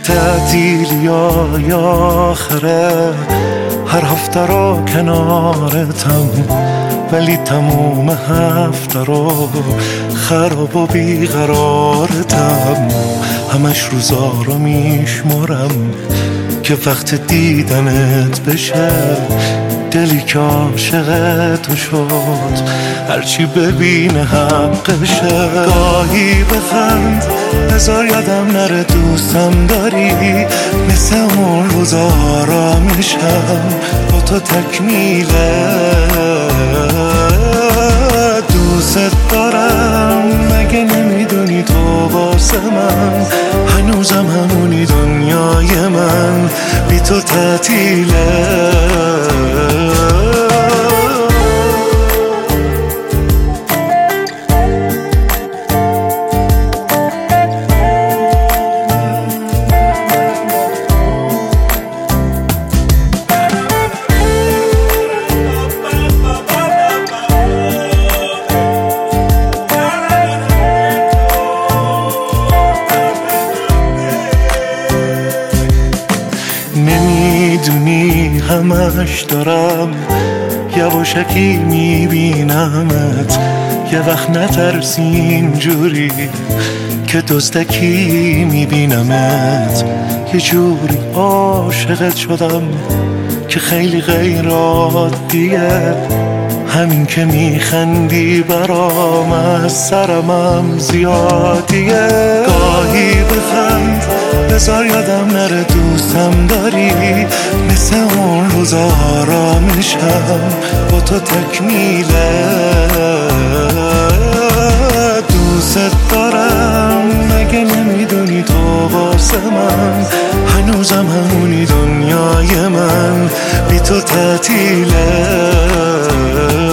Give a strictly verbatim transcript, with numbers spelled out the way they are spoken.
تعطیل یا یا آخره هر هفته رو کنارتم، ولی تموم هفته رو خراب و بیقرارتم. همش روزا رو میشمارم که وقت دیدنت بشه، دلی که عاشق تو شد هرچی ببینه حقشه. گاهی بخند بذار یادم نره دوستم داری، مثل اون روزا آرامشم با تو تکمیله. دوست دارم مگه نمیدونی تو واسه من هنوزم همونی دنیای من بی تو تعطیله. نمیدونی همش دارم یواشکی میبینمت، یه وقت نترسی اینجوری که دزدکی میبینمت. یه جوری عاشقت شدم که خیلی غیر عادیه، همین که میخندی برام از سرمم زیادیه. گاهی بخند بذار یادم نره دوستم داری، مثل اون روزا آرامشم با تو تکمیله. دوست دارم مگه نمیدونی تو واسه من هنوزم همونی دنیای من بی تو تعطیله.